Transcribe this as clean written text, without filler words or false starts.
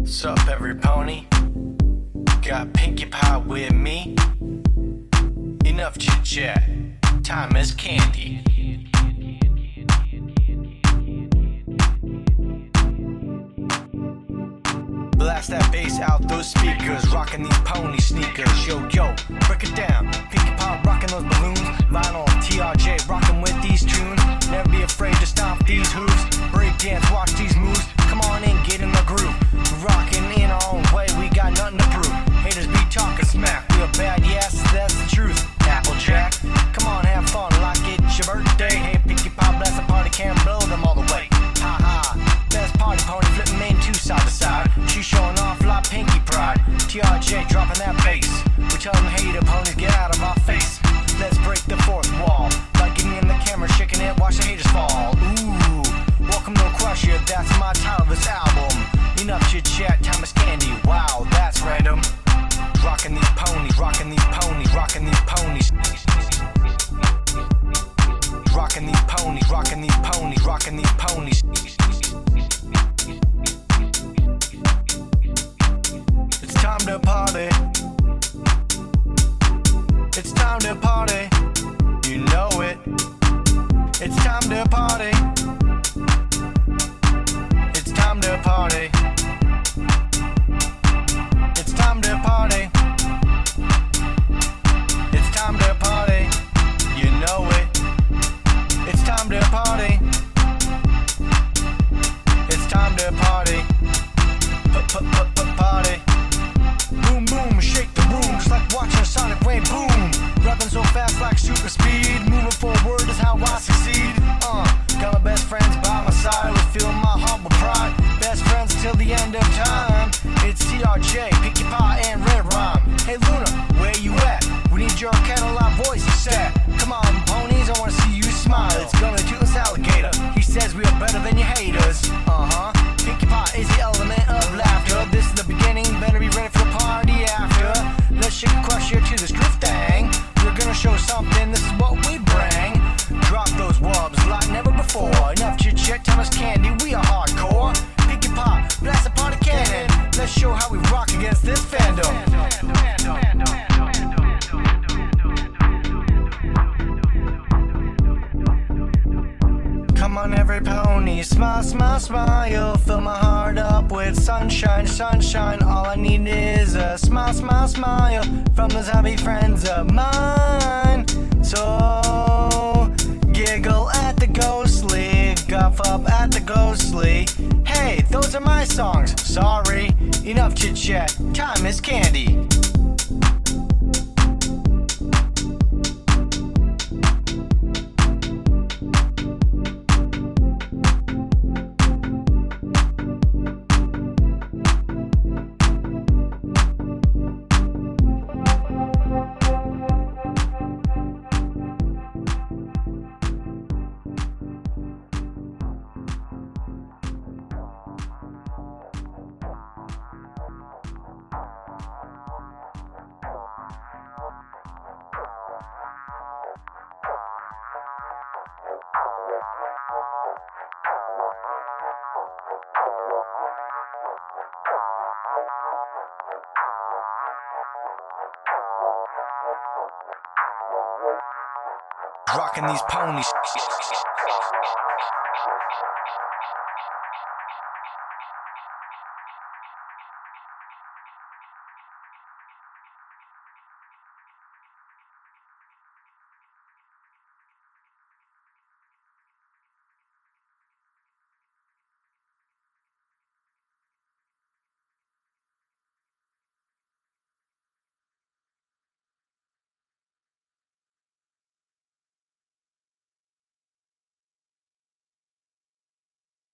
Sup, every pony? Got Pinkie Pie with me. Enough chit chat. Time is candy. Blast that bass out those speakers, rocking these pony sneakers. Yo, yo, break it down. Pinkie Pie rocking those balloons. Vinyl, TRJ rocking with these tunes. Never be afraid to stomp these hooves. Break dance, watch these moves. Come on in, get in the groove. Rocking in our own way, we got nothing to prove. Haters be talking smack, we are bad, yes, that's the truth. Applejack, come on, have fun like it's your birthday. Hey, Pinkie Pie, blast the party, can blow them all the way. Ha ha, best party pony, flipping main two side to side. She showing off like Pinkie Pride. TRJ dropping that bass. We tell them hater ponies, get out of our face. Let's break the fourth wall. By getting in the camera, shaking it, watch the haters fall. Ooh, welcome to Crush It, that's my title of this album. Enough chit chat, time is candy. Wow, that's random. Rocking these ponies, rocking these ponies, rocking these ponies. Rocking these ponies, rocking these ponies, rocking these ponies. It's time to party. It's time to party. You know it. It's time to party. It's time to party. It's time to party. It's time to party. You know it. It's time to party. It's time to party. Party. Boom boom, shake the room, just like watching a sonic wave. Boom, rapping so fast like super speed. Moving forward is how I succeed. Got my best friends by my side, always feel my heart with pride. Best friends until the end of time. It's TRJ, Pinkie Pie, and Red Rhyme. Hey Luna, where you at? We need your Cadillac voice set. Come on, ponies, I wanna see you smile. It's gonna toothless alligator. He says we are better than your haters. Pinkie Pie is the element of laughter. This is the beginning, better be ready for the party after. Let's shake and crush you to this groove thing. We're gonna show something, this is what we bring. Drop those wubs like never before. Enough chit chat, time is candy, we are hardcore. Pinkie Pie, blast the party cannon. Let's show how we rock against this fandom. Come on every pony, smile, smile, smile. Fill my heart up with sunshine, sunshine. All I need is a smile, smile, smile from those happy friends of mine. So giggle at the ghostly, guff up at the ghostly. Hey, those are my songs, sorry. Enough chit chat, time is candy. Rocking these ponies.